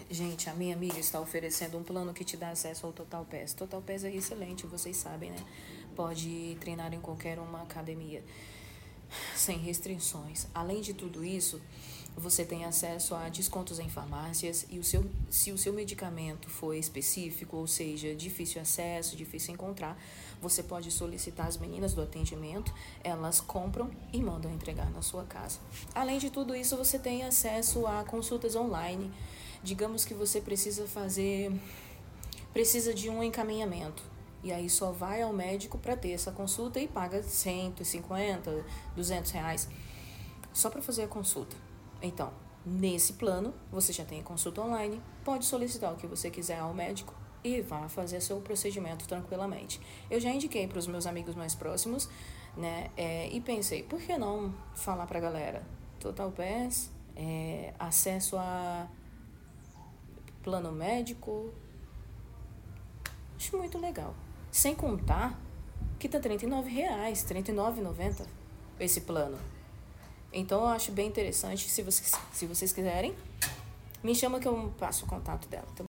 Gente, a minha amiga está oferecendo um plano que te dá acesso ao Total Pass. Total Pass é excelente, vocês sabem, né? Pode treinar em qualquer uma academia, sem restrições. Além de tudo isso, você tem acesso a descontos em farmácias e se o seu medicamento for específico, ou seja, difícil acesso, difícil encontrar, você pode solicitar as meninas do atendimento, elas compram e mandam entregar na sua casa. Além de tudo isso, você tem acesso a consultas online. Digamos que você precisa de um encaminhamento. E aí só vai ao médico para ter essa consulta e paga 150, R$ 200 só para fazer a consulta. Então, nesse plano, você já tem a consulta online, pode solicitar o que você quiser ao médico e vá fazer seu procedimento tranquilamente. Eu já indiquei para os meus amigos mais próximos, né? E pensei, por que não falar para a galera? Total Pass, acesso a plano médico, acho muito legal. Sem contar que tá R$ 39, R$ 39,90 esse plano. Então eu acho bem interessante. Se vocês quiserem, me chama que eu passo o contato dela, tá?